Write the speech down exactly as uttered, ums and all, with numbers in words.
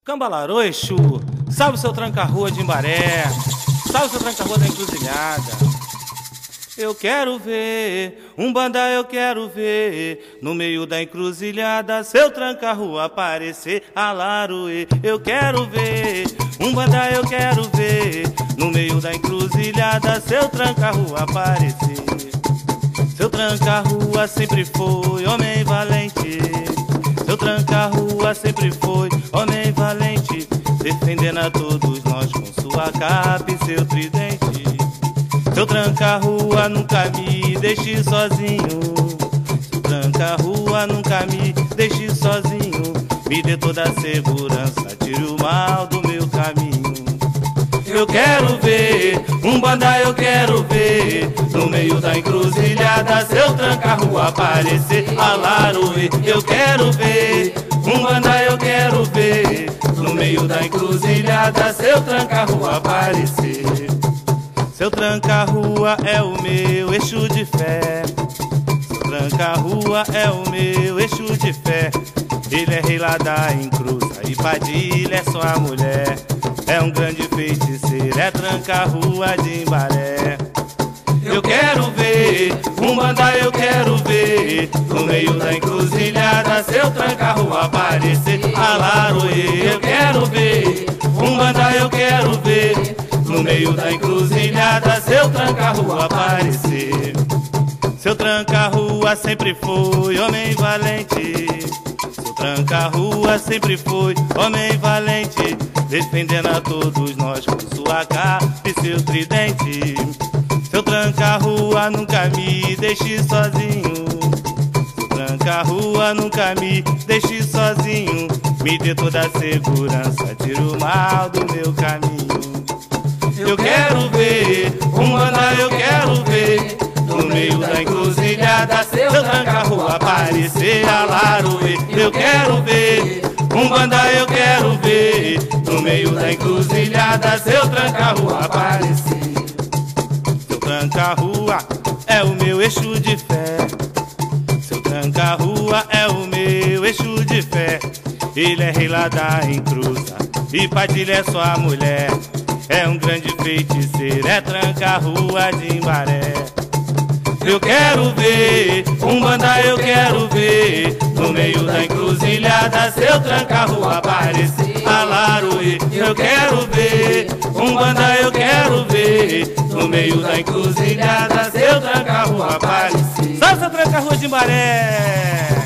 Cambalarô, Exu, salve seu tranca-rua de Imbaré, salve seu tranca-rua da encruzilhada. Eu quero ver, Umbanda eu quero ver, no meio da encruzilhada, seu tranca-rua aparecer, alaruê. Eu quero ver, Umbanda eu quero ver, no meio da encruzilhada, seu tranca-rua aparecer. Seu tranca-rua sempre foi homem valente, seu tranca-rua sempre foi homem valente, defendendo a todos nós com sua capa e seu tridente. Seu tranca-rua nunca me deixe sozinho, seu tranca-rua nunca me deixe sozinho, me dê toda a segurança, tire o mal do meu caminho. Eu quero ver, Umbanda eu quero ver, no meio da encruzilhada, seu tranca-rua aparecer, alaruê. Eu quero ver, Umbanda eu quero ver, no meio da encruzilhada, seu tranca-rua aparecer. Seu tranca-rua é o meu Exu de fé, seu tranca-rua é o meu Exu de fé. Ele é rei lá da encruza e Padilha é sua mulher, é um grande feiticeiro, é tranca-rua de Imbaré. Eu quero ver, Umbanda eu quero ver, no meio da encruzilhada, seu tranca-rua aparecer, alaruê. Eu quero ver, Umbanda eu quero ver, no meio da encruzilhada, seu tranca-rua aparecer. Seu tranca-rua sempre foi homem valente, seu tranca-rua sempre foi homem valente, defendendo a todos nós com sua capa e seu tridente. Seu tranca-rua nunca me deixe sozinho, seu tranca-rua nunca me deixe sozinho, me dê toda a segurança, tire o mal do meu caminho. Eu quero ver, Umbanda eu quero ver, no meio da encruzilhada, seu tranca-rua aparecer, alaruê. Eu quero ver, Umbanda eu quero ver, no meio da encruzilhada, seu tranca-rua aparecer. Seu tranca-rua é o meu Exu de fé, seu tranca-rua é o meu Exu de fé. Ele é rei lá da encruza e Padilha é sua mulher, é um grande feiticeiro, é tranca-rua de Imbaré. Eu quero ver, Umbanda eu quero ver, no meio da encruzilhada, seu tranca-rua aparecer, alaruê. Eu quero ver, Umbanda eu quero ver, no meio da encruzilhada, seu tranca-rua aparecer. Salve seu tranca-rua de Imbaré!